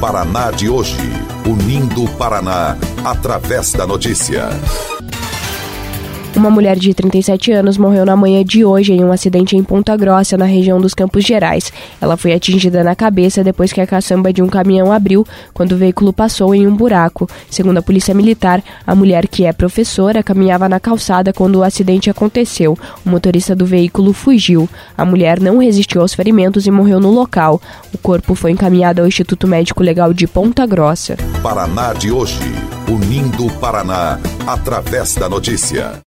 Paraná de hoje, unindo o Paraná através da notícia. Uma mulher de 37 anos morreu na manhã de hoje em um acidente em Ponta Grossa, na região dos Campos Gerais. Ela foi atingida na cabeça depois que a caçamba de um caminhão abriu quando o veículo passou em um buraco. Segundo a Polícia Militar, a mulher, que é professora, caminhava na calçada quando o acidente aconteceu. O motorista do veículo fugiu. A mulher não resistiu aos ferimentos e morreu no local. O corpo foi encaminhado ao Instituto Médico Legal de Ponta Grossa. Paraná de hoje, unindo o Paraná através da notícia.